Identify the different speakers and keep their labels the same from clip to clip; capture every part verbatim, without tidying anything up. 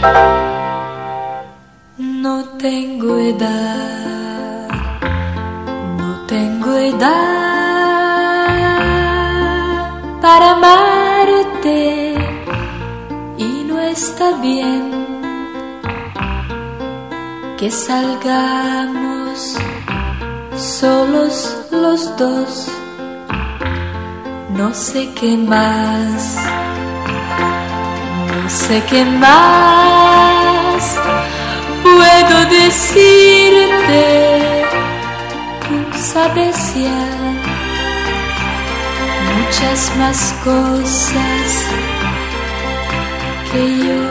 Speaker 1: No tengo edad, no tengo edad para amarte y no está bien que salgamos solos los dos. No sé qué más, no sé qué más puedo decirte, tú sabes ya muchas más cosas que yo.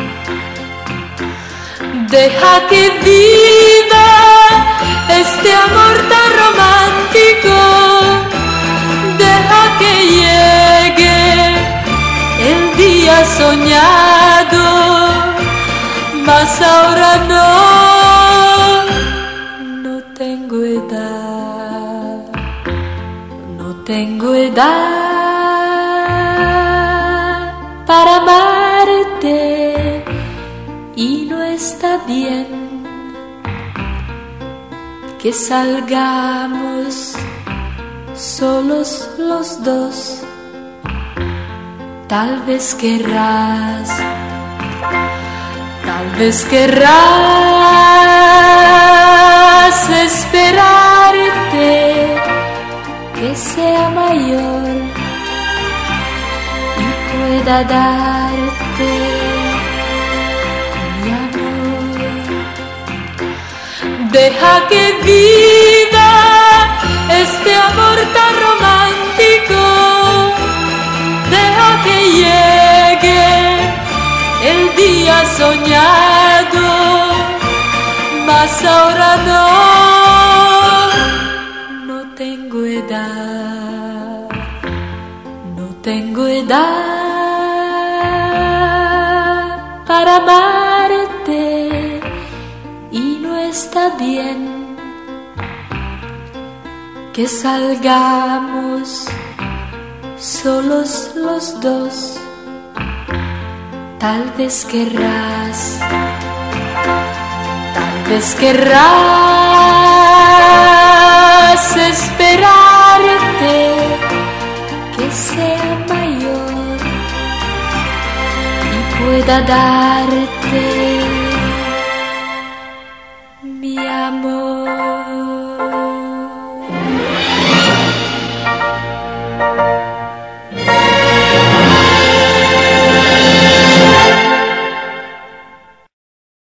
Speaker 1: Deja que viva este amor tan romántico, deja que llegue el día soñado, mas ahora no, no tengo edad, no tengo edad para amarte y no está bien que salgamos solos los dos. Tal vez querrás, tal vez querrás esperarte que sea mayor y pueda darte mi amor. Deja que viva este amor tan romántico, deja que llegue el día soñado, mas ahora no, no tengo edad, no tengo edad para amarte y no está bien que salgamos solos los dos. Tal vez querrás, tal vez querrás esperarte que sea mayor y pueda darte mi amor.